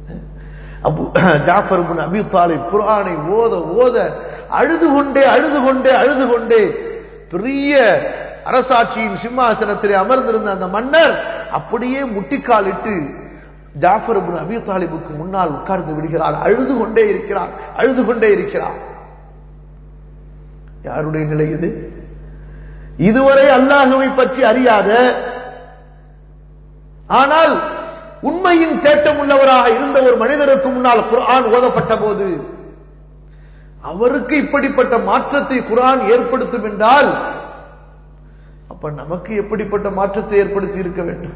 ஜாஃபர் இப்னு அபீ தாலிப் குர்ஆனை ஓத ஓத அழுது கொண்டே பெரிய அரசாட்சியின் சிம்மாசனத்திலே அமர்ந்திருந்த அந்த மன்னர் அப்படியே முட்டிக்காலிட்டு ஜாஃபர் இப்னு அபீ தாலிபுக்கு முன்னால் உட்கார்ந்து விடுகிறார். அழுது கொண்டே இருக்கிறார். யாருடைய நிலை இது? இதுவரை அல்லாஹ்வை பற்றி அறியாத, ஆனால் உண்மையின் தேட்டம் உள்ளவராக இருந்த ஒரு மனிதருக்கு முன்னால் குர்ஆன் ஓதப்பட்ட போது அவருக்கு இப்படிப்பட்ட மாற்றத்தை குர்ஆன் ஏற்படுத்தும் என்றால் அப்ப நமக்கு எப்படிப்பட்ட மாற்றத்தை ஏற்படுத்தி இருக்க வேண்டும்?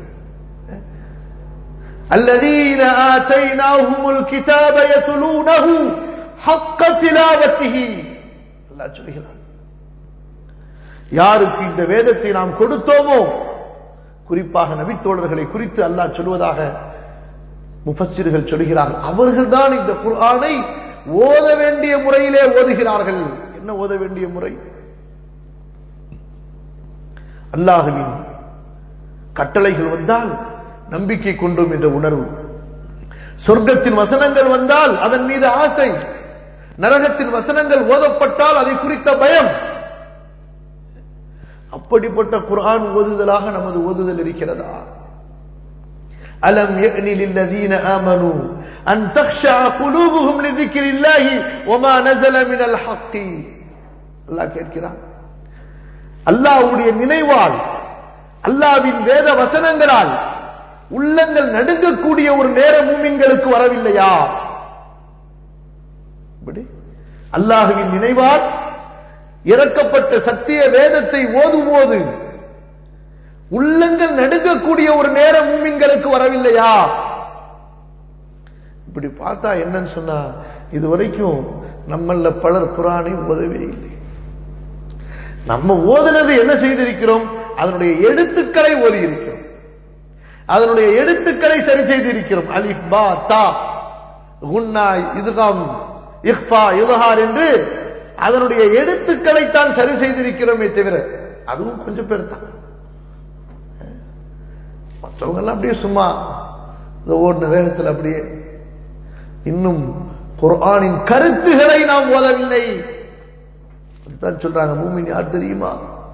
الذين آتيناهم الكتاب يتلونه حق تلاوته. அல்லாஹ் சொல்கிறான், யாருக்கு இந்த வேதத்தை நாம் கொடுத்தோமோ, குறிப்பாக நபித்தோழர்களை குறித்து அல்லாஹ் சொல்வதாக முஃபஸ்ஸிர்கள் சொல்கிறார்கள், அவர்கள்தான் இந்த குர்ஆனை ஓத வேண்டிய முறையிலே ஓதுகிறார்கள். என்ன ஓத வேண்டிய முறை? அல்லாஹ்வின் கட்டளைகள் வந்தால் நம்பிக்கை கொண்டோம் என்ற உணர்வு, சொர்க்கத்தின் வசனங்கள் வந்தால் அதன் மீது ஆசை, நரகத்தின் வசனங்கள் ஓதப்பட்டால் அதை குறித்த பயம். அப்படிப்பட்ட குர்ஆன் ஓதுதலாக நமது ஓதுதல் இருக்கிறதா? அலம் யஅனி லில்லதீன ஆமனூ அன் தக்ஷா குலூபுஹும் லிذிக்ரில்லாஹி வமா நஸல மினல் ஹக்கி. அல்லாஹ் கேட்கிறான், அல்லாஹ்வுடைய நினைவால், அல்லாஹ்வின் வேத வசனங்களால் உள்ளங்கள் நடுங்கக்கூடிய ஒரு நேரம் மூமின்களுக்கு வரவில்லையா? அல்லாஹ்வின் நினைவால் இறக்கப்பட்ட சத்திய வேதத்தை ஓதும்போது உள்ளங்கள் நடுங்கக்கூடிய ஒரு நேரம் மூமின்களுக்கு வரவில்லையா? இப்படி பார்த்தா என்னன்னு சொன்னா, இதுவரைக்கும் நம்மள பலர் குர்ஆனை ஓதவே இல்லை. நம்ம ஓதுனது என்ன செய்திருக்கிறோம்? அதனுடைய எழுத்துக்களை ஓதி இருக்கிறோம், அதனுடைய எழுத்துக்களை சரி செய்திருக்கிறோம். அலிஃப் பா தா குன்னா இத்காம் இக்ஃபா இத்ஹார் என்று அதனுடைய எழுத்துக்களை தான் சரி செய்திருக்கிறோமே தவிர, அதுவும் கொஞ்சம் பேர் தான். மற்றவங்க எல்லாம் அப்படியே சும்மா ஓடின வேகத்தில் அப்படியே இன்னும் குர்ஆனின் கருத்துகளை நாம் ஓதவில்லை. அதுதான் சொல்றாங்க, மூமின் யார் தெரியுமா?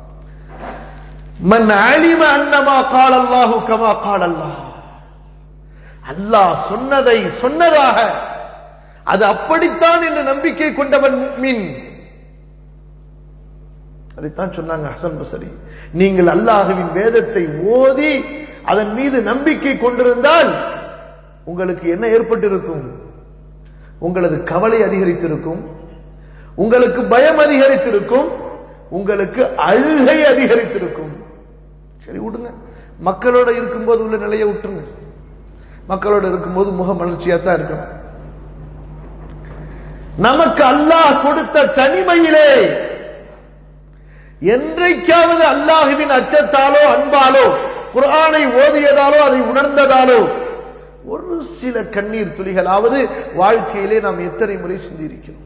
மன் அலிம அன்னமா கால அல்லாஹு கமா கால அல்லாஹ். அல்லாஹ் சொன்னதை சொன்னதாக, அது அப்படித்தான் என்று நம்பிக்கை கொண்டவன் முஃமின். அதைத்தான் சொன்னாங்க ஹசன் பஸ்ரி, நீங்கள் அல்லாஹ்வின் வேதத்தை ஓதி அதன் மீது நம்பிக்கை கொண்டிருந்தால் உங்களுக்கு என்ன ஏற்பட்டிருக்கும்? உங்களது கவலை அதிகரித்திருக்கும், உங்களுக்கு பயம் அதிகரித்திருக்கும், உங்களுக்கு அழுகை அதிகரித்திருக்கும். சரி விடுங்க, மக்களோட இருக்கும்போது உள்ள நிலையை விட்டுருங்க. மக்களோட இருக்கும்போது முக மலர்ச்சியா தான் இருக்கணும். நமக்கு அல்லாஹ் கொடுத்த தனிமையிலே என்றைக்காவது அல்லாஹ்வின் அச்சத்தாலோ அன்பாலோ குர்ஆனை ஓதியதாலோ அதை உணர்ந்ததாலோ ஒரு சில கண்ணீர் துளிகளாவது வாழ்க்கையிலே நாம் எத்தனை முறை சிந்தியிருக்கிறோம்?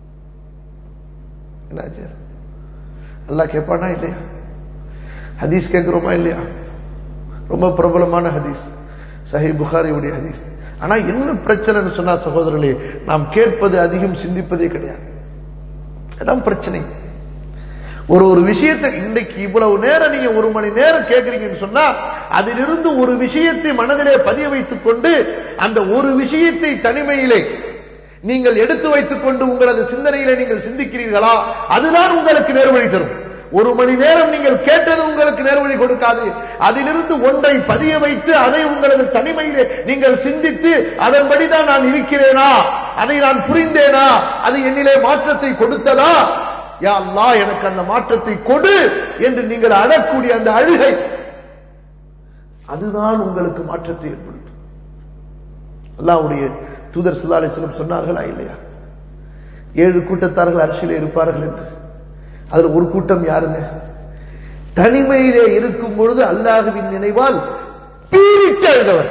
அல்லாஹ் கேட்பானா இல்லையா? ஹதீஸ் கேட்கிறோமா இல்லையா? ரொம்ப பிரபலமான ஹதீஸ், சஹீஹ் புகாரியுடைய ஹதீஸ். ஆனா என்ன பிரச்சனைன்னு சொன்னா சகோதரர்களே, நாம் கேட்பது அதிகம், சிந்திப்பதே கிடையாது. அதான் பிரச்சனை. ஒரு விஷயத்தை இன்றைக்கு இவ்வளவு நேரம் நீங்க 1 மணி நேரம் கேட்கறீங்கன்னு சொன்னா, அதிலிருந்து ஒரு விஷயத்தை மனதிலே பதிய வைத்துக் கொண்டு அந்த ஒரு விஷயத்தை தனிமையிலே நீங்கள் எடுத்து வைத்துக் கொண்டு உங்களது சிந்தனையிலே நீங்கள் சிந்திக்கிறீர்களா? அதுதான் உங்களுக்கு நேர்வழி தரும். 1 மணி நேரம் நீங்கள் கேட்டது உங்களுக்கு நேர்வழி கொடுக்காது. அதிலிருந்து ஒன்றை பதிய வைத்து அதை உங்களது தனிமையிலே நீங்கள் சிந்தித்து அதன்படிதான் நான் இருக்கிறேனா, அதை நான் புரிந்தேனா, அது என்னிலே மாற்றத்தை கொடுத்ததா, யா அல்லாஹ் எனக்கு அந்த மாற்றத்தை கொடு என்று நீங்கள் அழக்கூடிய அந்த அழுகை, அதுதான் உங்களுக்கு மாற்றத்தை ஏற்படுத்தும். அல்லாஹ்வுடைய தூதர் ஸல்லல்லாஹு அலைஹி வஸல்லம் சொன்னார்களா இல்லையா? 7 கூட்டத்தார்கள் அர்ஷிலே இருப்பார்கள் என்று. அதுல ஒரு கூட்டம் யாருங்க? தனிமையிலே இருக்கும் பொழுது அல்லாஹ்வின் நினைவால் பீரிட்டு அழுதவர்.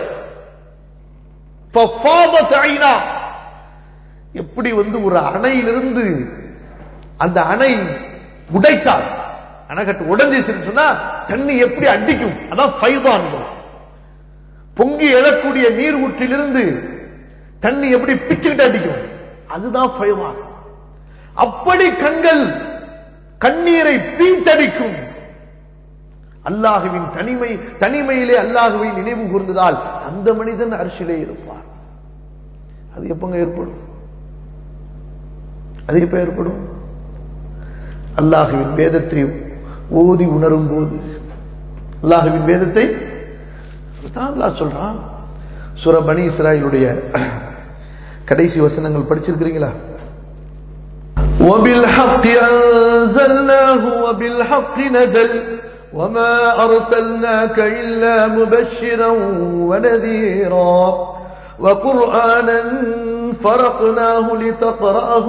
எப்படி ஒரு அணையிலிருந்து அந்த அணை உடைத்தால், அணைக்கட்டு உடைஞ்சிச்சுன்னு சொன்னா தண்ணி எப்படி அடிக்கும், அதான் ஃபைதான். பொங்கி எழக்கூடிய நீர் ஊற்றிலிருந்து தண்ணி எப்படி பிச்சுக்கிட்டு அடிக்கும், அதுதான் ஃபைவான். அப்படி கண்கள் கண்ணீரை பீத்தடிக்கும். அல்லாஹுவின் தனிமையிலே அல்லாஹுவை நினைவு கூர்ந்ததால் அந்த மனிதன் அர்ஷிலே இருப்பார். அது எப்பங்க ஏற்படும்? அது எப்ப ஏற்படும்? அல்லாஹுவின் வேதத்தை ஓதி உணரும் போது. அல்லாஹுவின் வேதத்தை தான் அல்லாஹ் சொல்றான். சூரா பனி இஸ்ராயீலுடைய கடைசி வசனங்கள் படிச்சிருக்கிறீங்களா? وَبِالْحَقِّ أَنزَلْنَاهُ وَبِالْحَقِّ نَزَلَ وَمَا أَرْسَلْنَاكَ إِلَّا مُبَشِّرًا وَنَذِيرًا وَقُرْآنًا فَرَقْنَاهُ لِتَقْرَأَهُ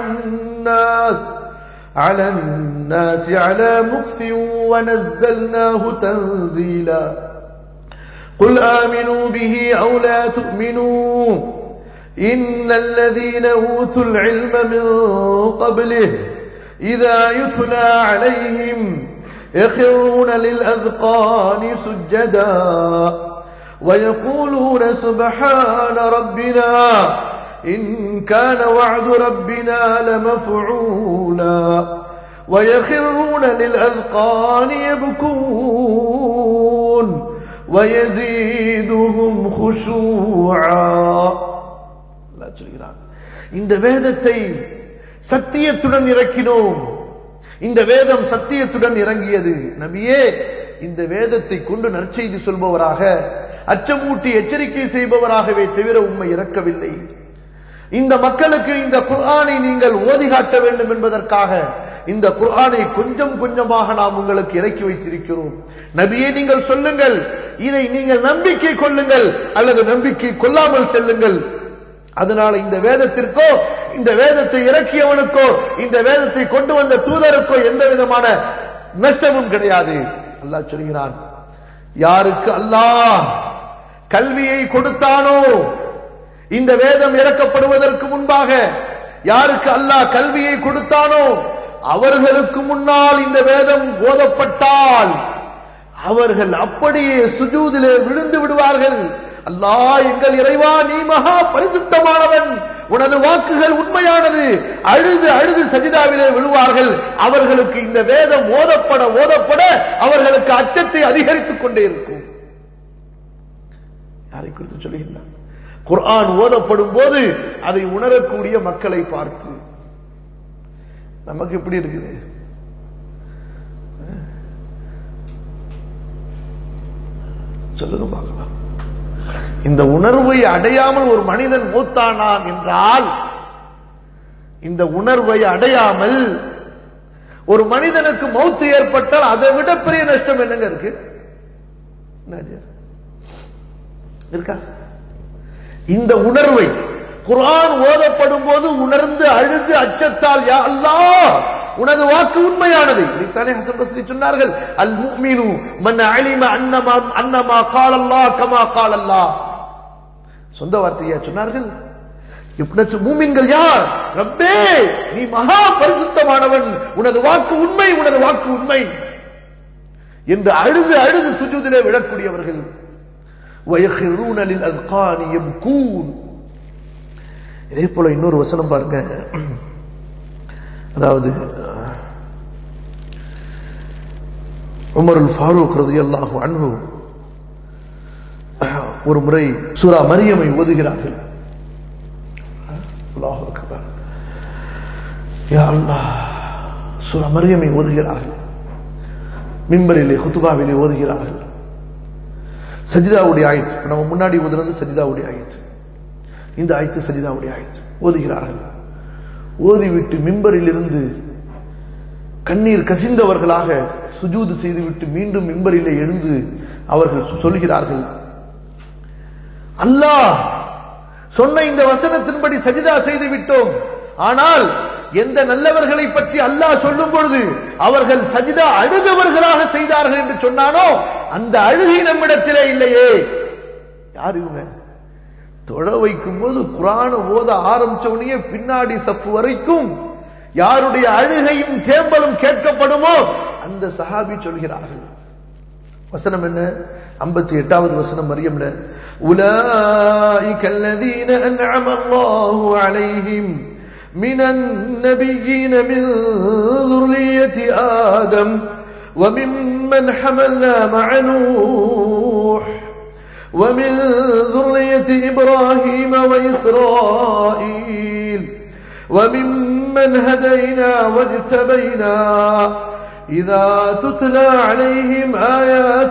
عَلَى النَّاسِ عَلَى مُكْثٍ وَنَزَّلْنَاهُ تَنزِيلًا قُلْ آمِنُوا بِهِ أَوْ لَا تُؤْمِنُوا إِنَّ الَّذِينَ أُوتُوا الْعِلْمَ مِنْ قَبْلِهِ إِذَا يُتْلَى عَلَيْهِمْ يَخِرُّونَ لِلْأَذْقَانِ سُجَّدًا وَيَقُولُونَ سُبْحَانَ رَبِّنَا إِنْ كَانَ وَعْدُ رَبِّنَا لَمَفْعُولًا وَيَخِرُّونَ لِلْأَذْقَانِ يَبْكُونَ وَيَزِيدُهُمْ خُشُوعًا. அல்லாஹ் சொல்கிறான், இந்த வேதத்தை சத்தியத்துடன் இறக்கினோம். இந்த வேதம் சத்தியத்துடன் இறங்கியது. நபியே, இந்த வேதத்தை கொண்டு நற்செய்தி சொல்பவராக, அச்சமூட்டி எச்சரிக்கை செய்பவராகவே தவிர உம்மை இறக்கவில்லை. இந்த மக்களுக்கு இந்த குர்ஆனை நீங்கள் ஓதி காட்ட வேண்டும் என்பதற்காக இந்த குர்ஆனை கொஞ்சம் கொஞ்சமாக நாம் உங்களுக்கு இறக்கி வைத்திருக்கிறோம். நபியே, நீங்கள் சொல்லுங்கள், இதை நீங்கள் நம்பிக்கை கொள்ளுங்கள் அல்லது நம்பிக்கை கொள்ளாமல் செல்லுங்கள். அதனால இந்த வேதத்திற்கோ, இந்த வேதத்தை இறக்கியவனுக்கோ, இந்த வேதத்தை கொண்டு வந்த தூதருக்கோ எந்த விதமான நஷ்டமும் கிடையாது. அல்லாஹ் சொல்கிறான், யாருக்கு அல்லாஹ் கல்வியை கொடுத்தானோ, இந்த வேதம் இறக்கப்படுவதற்கு முன்பாக யாருக்கு அல்லாஹ் கல்வியை கொடுத்தானோ அவர்களுக்கு முன்னால் இந்த வேதம் ஓதப்பட்டால் அவர்கள் அப்படியே சுஜூதிலே விழுந்து விடுவார்கள். அல்லாஹ், எங்கள் இறைவா, நீ மகா பரிசுத்தமானவன், உனது வாக்குகள் உண்மையானது, அழுது அழுது சஜிதாவிலே விழுவார்கள். அவர்களுக்கு இந்த வேதம் ஓதப்பட ஓதப்பட அவர்களுக்கு அச்சத்தை அதிகரித்துக் கொண்டே இருக்கும். யாரை குறித்து சொல்லுகின்றார்? குர்ஆன் ஓதப்படும் போது அதை உணரக்கூடிய மக்களை பார்த்து. நமக்கு எப்படி இருக்குது? சொல்லுங்க பார்க்கலாம். இந்த உணர்வை அடையாமல் ஒரு மனிதன் மூத்தானான் என்றால், இந்த உணர்வை அடையாமல் ஒரு மனிதனுக்கு மௌத்து ஏற்பட்டால் அதை விட பெரிய நஷ்டம் என்னங்க இருக்கு? இருக்கா? இந்த உணர்வை குர்ஆன் ஓதப்படும் போது உணர்ந்து அழுது அச்சத்தால், யா அல்லாஹ், உனது வாக்கு உண்மையானது. இதைத்தானே ஹசன் பஸ்ரி சொன்னார்கள், அல் முஃமினு மன் அலிம அன்னமா கால அல்லாஹ் கமா கால அல்லாஹ். சொந்த வார்த்தையா சொன்னார்கள். மூமின்கள் யார்? ரப்பே, நீ மகா பரிசுத்தமானவன், உனது வாக்கு உண்மை, உனது வாக்கு உண்மை என்று அழுது அழுது சுஜூதிலே விழக்கூடியவர்கள். وَيَخِرُّونَ لِلْأَذْقَانِ يَبْكُونَ. இதே போல இன்னொரு வசனம் பாருங்க. அதாவது உமருல் ஃபாரூக் ரலியல்லாஹு அன்ஹு ஒரு முறை சூரா மரியமை ஓதுகிறார்கள். அல்லாஹு அக்பர், யா அல்லாஹ், சூரா மரியமை ஓதுகிறார்கள். மிம்பரிலே குதுபாவிலே ஓதுகிறார்கள். சஜிதாவுடைய ஆயத்து, நம்ம முன்னாடி ஓதுனது சஜிதாவுடைய ஆயத்து, இந்த ஆயத்து சஜிதாவுடைய ஆயத்து ஓதுகிறார்கள். ஓதிவிட்டு மிம்பரில் இருந்து கண்ணீர் கசிந்தவர்களாக சுஜூது செய்துவிட்டு மீண்டும் மிம்பரிலே எழுந்து அவர்கள் சொல்கிறார்கள், அல்லாஹ் சொன்ன இந்த வசனத்தின்படி சஜிதா செய்து விட்டோம். ஆனால் எந்த நல்லவர்களை பற்றி அல்லாஹ் சொல்லும் பொழுது அவர்கள் சஜிதா அழுதவர்களாக செய்தார்கள் என்று சொன்னானோ அந்த அழுகை நம்மிடத்திலே இல்லையே. யார் இவங்க? தொழ வைக்கும் போது குர்ஆன் ஓத ஆரம்பிச்சவனையே பின்னாடி சஃப் வரைக்கும் யாருடைய அழுகையும் தேம்பலும் கேட்கப்படுமோ அந்த சஹாபி சொல்கிறார்கள், வசனம் என்ன? 58வது வசனம் மரியம்ல, உலாயிக அல்லதீன அன்அம அல்லாஹு அலைஹிம் மினன் நபிய்யீன மின் ذُرِّيَّةِ ஆதம் وممن حملنا مع نوح ومن ذرية إبراهيم وإسرائيل وممن هدينا واجتبينا إذا تتلى عليهم آيات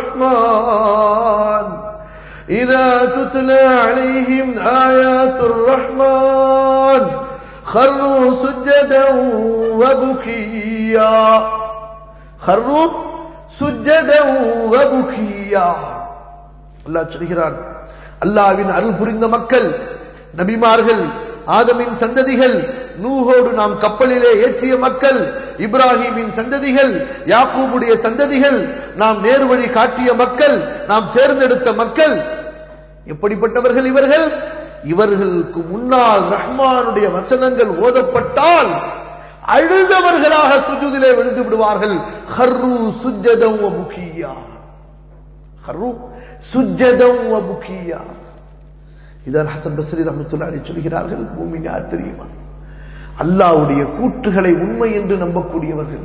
الرحمن خروا سجدا وبكيا அல்லாஹ் சொல்கிறான், அல்லாஹ்வின் அருள் புரிந்த மக்கள், நபிமார்கள், ஆதமின் சந்ததிகள், நூஹோடு நாம் கப்பலிலே ஏற்றிய மக்கள், இப்ராஹிமின் சந்ததிகள், யாக்கூபுடைய சந்ததிகள், நாம் நேர்வழி காட்டிய மக்கள், நாம் தேர்ந்தெடுத்த மக்கள். எப்படிப்பட்டவர்கள் இவர்கள்? இவர்களுக்கு முன்னால் ரஹ்மானுடைய வசனங்கள் ஓதப்பட்டால் அழுதவர்களாக சுஜூதிலே விழுந்து விடுவார்கள். ஹர்ரு சுஜ்ஜதன் வ புகியா, ஹர்ரு சுஜ்ஜதன் வ புகியா. இதான் ஹசன் பஸ்ரி ரஹ்மத்துல்லாஹி அலைஹி சொல்கிறார்கள், மூமின் யார் தெரியுமா? அல்லாஹ்வுடைய கூற்றுகளை உண்மை என்று நம்பக்கூடியவர்கள்.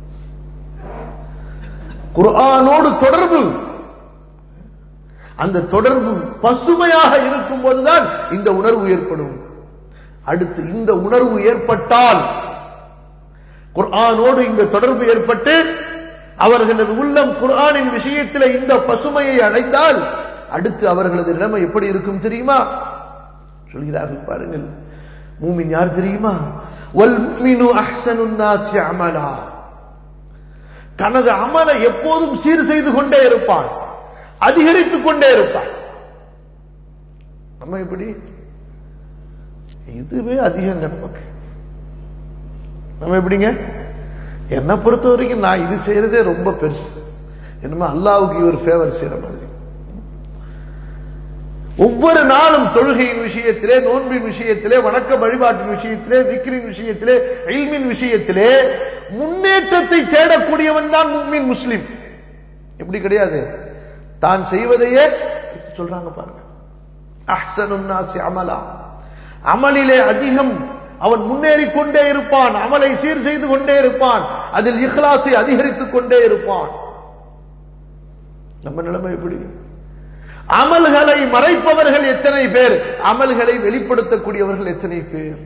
குர்ஆனோடு தொடர்பு, அந்த தொடர்பு பசுமையாக இருக்கும் போதுதான் இந்த உணர்வு ஏற்படும். அடுத்து இந்த உணர்வு ஏற்பட்டால், குர்ஆனோடு இந்த தொடர்பு ஏற்பட்டு அவர்களது உள்ளம் குர்ஆனின் விஷயத்தில் இந்த பசுமையை அடைந்தால் அடுத்து அவர்களது நிலைமை எப்படி இருக்கும் தெரியுமா? சொல்கிறார்கள் பாருங்கள், மூமின் யார் தெரியுமா? வல் முஃமினு அஹ்ஸனுன் நாஸி அமலா, தனது அமலை எப்போதும் சீர் செய்து கொண்டே இருப்பான், அதிகரித்துக் கொண்டே இருப்பான். நம்ம எப்படி? இதுவே அதிகங்க நமக்கு. நம்ம எப்படிங்க? என்னை பொறுத்த வரைக்கும் நான் இது செய்யறதே ரொம்ப பெருசு, என்னமா அல்லாஹ்வுக்கு இவர் ஃபேவர் செய்யற மாதிரி. ஒவ்வொரு நாளும் தொழுகையின் விஷயத்திலே, நோன்பின் விஷயத்திலே, வணக்க வழிபாட்டின் விஷயத்திலே, திக்ரின் விஷயத்திலே, இல்மின் விஷயத்திலே முன்னேற்றத்தை தேடக்கூடியவன் தான் முஃமின் முஸ்லிம். எப்படி கிடையாது? தான் செய்வதையே சொல்றாங்க பாருங்க. அஹ்ஸனுன் நாஸி அமலா, அமலிலே அதிகம் அவன் முன்னேறிக் கொண்டே இருப்பான், அமலை சீர் செய்து கொண்டே இருப்பான், அதில் இஹ்லாஸை அதிகரித்துக் கொண்டே இருப்பான். நம்ம நிலைமை எப்படி? அமல்களை மறைப்பவர்கள் எத்தனை பேர், அமல்களை வெளிப்படுத்தக்கூடியவர்கள் எத்தனை பேர்?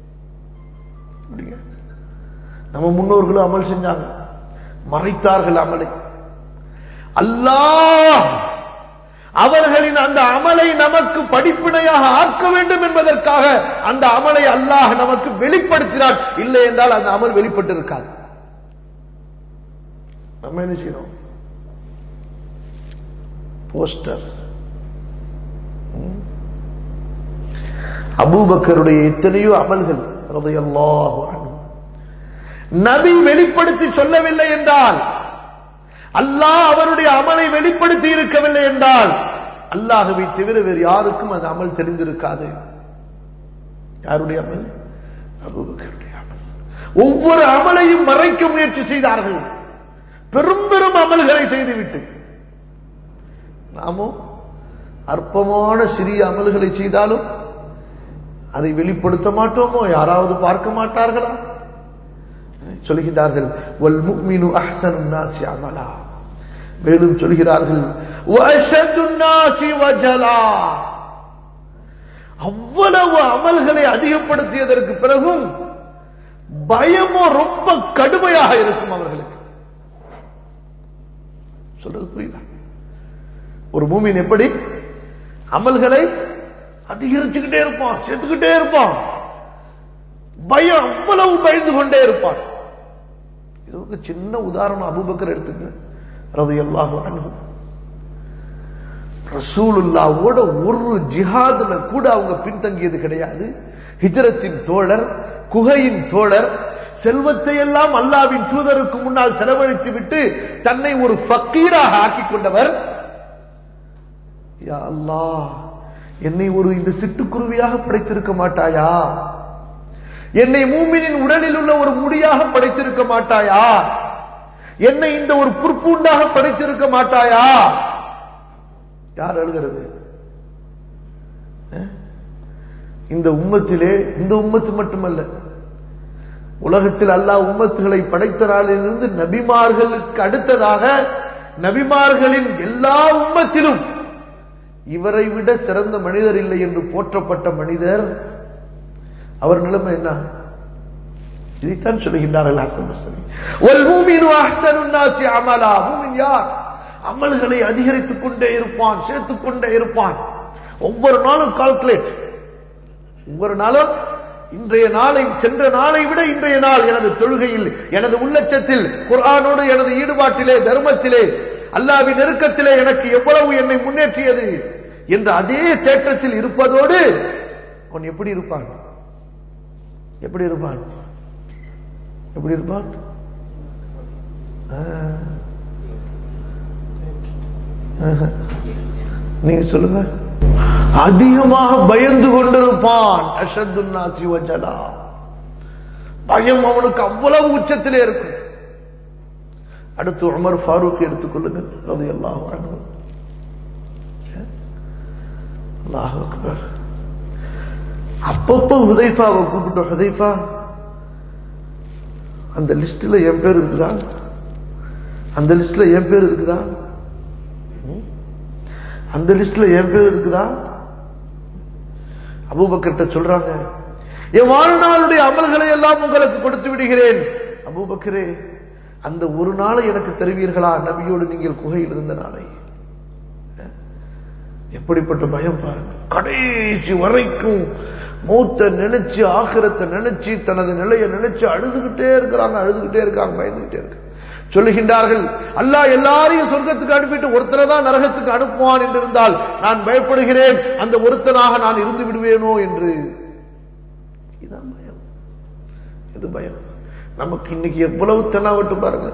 நம்ம முன்னோர்களும் அமல் செஞ்சாங்க, மறைத்தார்கள் அமலை. அல்லாஹ் அவர்களின் அந்த அமலை நமக்கு படிப்பினையாக ஆக்க வேண்டும் என்பதற்காக அந்த அமலை அல்லாஹ் நமக்கு வெளிப்படுத்தினார். இல்லை என்றால் அந்த அமல் வெளிப்பட்டு இருக்காது. நம்ம என்ன செய்யணும்? போஸ்டர். அபூபக்கருடைய எத்தனையோ அமல்கள் ரலியல்லாஹு அன்ஹு நபி வெளிப்படுத்தி சொல்லவில்லை என்றால், அல்லாஹ் அவருடைய அமலை வெளிப்படுத்தி இருக்கவில்லை என்றால், அல்லாஹ்வை தவிர வேறு யாருக்கும் அந்த அமல் தெரிந்திருக்காது. யாருடைய அமல்? அபூபக்கருடைய அமல். ஒவ்வொரு அமலையும் மறைக்க முயற்சி செய்தார்கள், பெரும் பெரும் அமல்களை செய்துவிட்டு. நாமும் அற்பமான சிறிய அமல்களை செய்தாலும் அதை வெளிப்படுத்த மாட்டோமோ? யாராவது பார்க்க மாட்டார்களா? சொல்கிறார்கள், வல் முஃமினு அஹ்ஸனுன் நாஸி அமலா. மேலும் சொல்கிறார்கள், வஅஷதுன் நாஸி வஜலா. அவ்வளவு அமல்களை அதிகப்படுத்தியதற்கு பிறகும் பயமோ ரொம்ப கடுமையாக இருக்கும் அவர்களுக்கு. சொல்றது புரியுதா? ஒரு மூமின் எப்படி அமல்களை அதிகரிச்சுக்கிட்டே இருப்பான், சேர்த்துக்கிட்டே இருப்பான், பயம் அவ்வளவு பயந்து கொண்டே இருப்பான். இது சின்ன உதாரணம் அபூபக்கர் எடுத்துக்கங்க ரலியல்லாஹு அன்ஹு. ரசூலுல்லாஹ்வோட ஒரு ஜிஹாதுல கூட அவங்க பின்தங்கியது கிடையாது. ஹிஜ்ரத்தின் தோழர், குகையின் தோழர், செல்வத்தை எல்லாம் அல்லாஹ்வின் தூதருக்கு முன்னால் செலவழித்து விட்டு தன்னை ஒரு ஃபக்கீராக ஆக்கிக் கொண்டவர். யா அல்லாஹ், என்னை ஒரு இந்த சிட்டுக்குருவியாக படைத்திருக்க மாட்டாயா? என்னை மூமினின் உடலில் உள்ள ஒரு முடியாக படைத்திருக்க மாட்டாயா? என்னை இந்த ஒரு புற்பூண்டாக படைத்திருக்க மாட்டாயா? யார் அழுகிறது? இந்த உம்மத்திலே, இந்த உம்மத்து மட்டுமல்ல, உலகத்தில் அல்லாஹ் உம்மத்துகளை படைத்த நாளிலிருந்து நபிமார்களுக்கு அடுத்ததாக நபிமார்களின் எல்லா உம்மத்திலும் இவரை விட சிறந்த மனிதர் இல்லை என்று போற்றப்பட்ட மனிதர். அவர் நிலைமை என்ன? இதைத்தான் சொல்லுகின்றார்கள் ஹசன் பஸ்ரி. வல் மூமினு அஹ்ஸனுன் நாஸி அமலா. மூமின் யார்? அமல்களை அதிகரித்துக் கொண்டே இருப்பான், சேர்த்துக் கொண்டே இருப்பான். ஒவ்வொரு நாளும் கால்குலேட், ஒவ்வொரு நாளும் இன்றைய நாளை, சென்ற நாளை விட இன்றைய நாள் எனது தொழுகையில், எனது உள்ளச்சத்தில், குர்ஆனோடு எனது ஈடுபாட்டிலே, தர்மத்திலே, அல்லாஹ்வின் நெருக்கத்திலே எனக்கு எவ்வளவு என்னை முன்னேற்றியது என்ற அதே தேற்றத்தில் இருப்பதோடு அவன் எப்படி இருப்பான்? எப்படி இருப்பான்? எப்படி இருப்பான்? நீங்க சொல்லுங்க. அதிகமாக பயந்து கொண்டிருப்பான். அஷத்துன் நாஸி வஜலா. பயம் அவனுக்கு அவ்வளவு உச்சத்திலே இருக்கும். அடுத்து உமர் ஃபாரூக் எடுத்துக்கொள்ளுங்கள் ரலியல்லாஹு அன்ஹு. அல்லாஹ் அக்பர். அப்பப்போ ஹுதைஃபாவை கூப்பிட்டு, ஹுதைஃபா அந்த லிஸ்ட்ல என் பேர் இருக்குதா? அந்த லிஸ்ட்ல என் பேர் இருக்குதா? அந்த லிஸ்ட்ல என் பேர் இருக்குதா? அபூபக்கர்ட்ட சொல்றாங்க, என் வாழ்நாளுடைய அமல்களை எல்லாம் உங்களுக்கு கொடுத்து விடுகிறேன். அபூபக்கரே, அந்த ஒரு நாளை எனக்கு தருவீர்களா? நபியோடு நீங்கள் குகையில் இருந்த நாளை. எப்படிப்பட்ட பயம் பாருங்க. கடைசி வரைக்கும் மௌத்தை நினைச்சு, ஆகிரத்தை நினைச்சு, தனது நிலையை நினைச்சு அழுதுகிட்டே இருக்கிறாங்க, அழுதுகிட்டே இருக்காங்க, பயந்துகிட்டே இருக்காங்க. சொல்லுகின்றார்கள், அல்லாஹ் எல்லாரையும் சொர்க்கத்துக்கு அனுப்பிட்டு ஒருத்தரை தான் நரகத்துக்கு அனுப்புவான் என்று இருந்தால் நான் பயப்படுகிறேன், அந்த ஒருத்தனாக நான் இருந்து விடுவேனோ என்று. இதுதான் பயம். இது பயம். நமக்கு இன்னைக்கு எவ்வளவு தெனாவட்டு பாருங்க,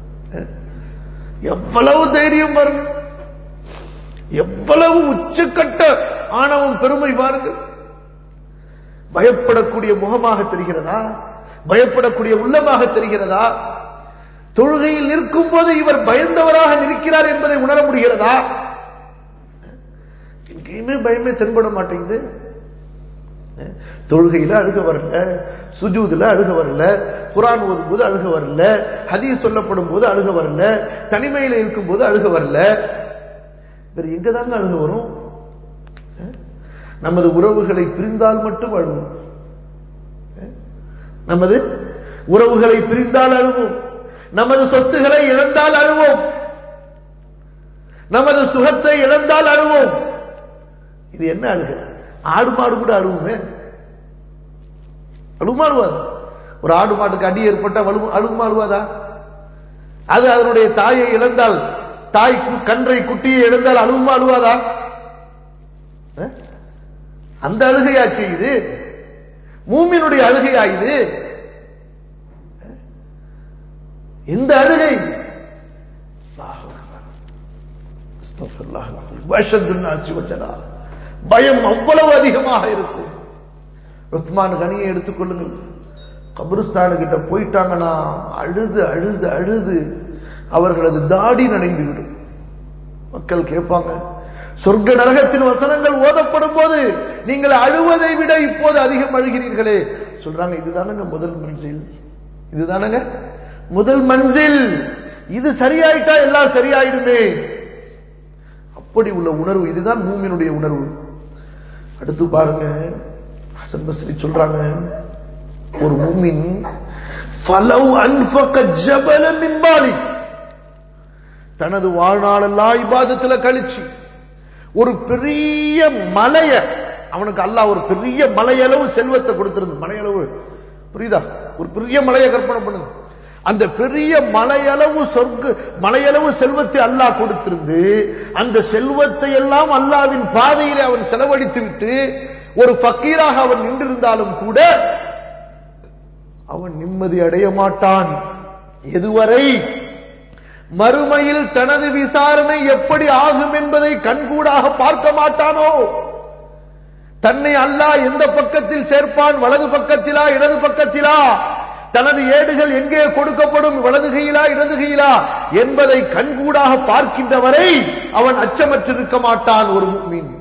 எவ்வளவு தைரியம் பாருங்க, எவ்வளவு உச்சக்கட்ட ஆணவம், பெருமை பாருங்கள். பயப்படக்கூடிய முகமாக தெரிகிறதா? பயப்படக்கூடிய உள்ளமாக தெரிகிறதா? தொழுகையில் நிற்கும் போது இவர் பயந்தவராக நிற்கிறார் என்பதை உணர முடிகிறதா? எங்கேயுமே பயமே தென்பட மாட்டேங்குது. தொழுகையில அழுக வரல, சுஜூதுல அழுக வரல, குர்ஆன் ஓதும் போது அழுக வரல, ஹதீஸ் சொல்லப்படும் போது அழுக வரல, தனிமையில இருக்கும் போது அழுக வரல. வேற எங்கதாங்க அழுக வரும்? நமது உறவுகளை பிரிந்தால் மட்டும் அழுவோம். நமது உறவுகளை பிரிந்தால் அழுவோம். நமது சொத்துக்களை இழந்தால் அழுவோம். நமது சுகத்தை இழந்தால் அழுவோம். இது என்ன அழுக? ஆடு மாடு கூட அழுவுமே. அழுவுமா அழுவாதா? ஒரு ஆடு மாட்டுக்கு அடி ஏற்பட்டால் அழுகுமா அழுவாதா? அது அதனுடைய தாயை இழந்தால், தாய் கன்றை குட்டியை இழந்தால் அழுகுமா அழுவாதா? அந்த அழுகையாச்சு இது. மூமினுடைய அழுகையா இது? இந்த அழுகை பயம் அவ்வளவு அதிகமாக இருக்கும். உஸ்மான் கனியை எடுத்துக்கொள்ளுங்கள். கபிரிஸ்தானு கிட்ட போயிட்டாங்கன்னா அழுது அழுது அழுது அவர்களது தாடி நனைந்து விடும். மக்கள் கேட்பாங்க, சொர்க்க நரகத்தின் வசனங்கள் ஓதப்படும் போது நீங்கள் அழுவதை விட இப்போது அதிகம் அழுகிறீர்களே. சொல்றாங்க, இதுதானங்க முதல் மன்சில், இதுதானங்க முதல் மன்சில், இது சரியாயிட்டா எல்லாம் சரியாயிடுமே. அப்படி உள்ள உணர்வு, இதுதான் மூமினுடைய உணர்வு. அடுத்து பாருங்க, ஹசன் பஸ்ரி சொல்றாங்க, ஒரு மூமின் ஃபலவ் அன்ஃபக ஜபல மின் மாலி, தனது வாழ்நாளெல்லாம் இபாதத்துல கழிச்சு ஒரு பெரிய மலைய, அவனுக்கு அல்லாஹ் ஒரு பெரிய மலையளவு செல்வத்தை கொடுத்திருந்தது. மலையளவு புரியுதா? ஒரு பெரிய மலையை கற்பனை பண்ணுங்க. அந்த பெரிய மலையளவு செல்வத்தை அல்லாஹ் கொடுத்திருந்து அந்த செல்வத்தை எல்லாம் அல்லாஹ்வின் பாதையிலே அவன் செலவழித்து விட்டு ஒரு ஃபக்கீராக அவன் நின்றிருந்தாலும் கூட அவன் நிம்மதி அடைய மாட்டான். எதுவரை மறுமையில் தனது விசாரணை எப்படி ஆகும் என்பதை கண்கூடாக பார்க்க மாட்டானோ, தன்னை அல்லாஹ் எந்த பக்கத்தில் சேர்ப்பான், வலது பக்கத்திலா இடது பக்கத்திலா, தனது ஏடுகள் எங்கே கொடுக்கப்படும், வலதுகையிலா இடதுகையிலா என்பதை கண்கூடாக பார்க்கின்ற வரை அவன் அச்சமற்றிருக்க மாட்டான் ஒரு முஃமின்.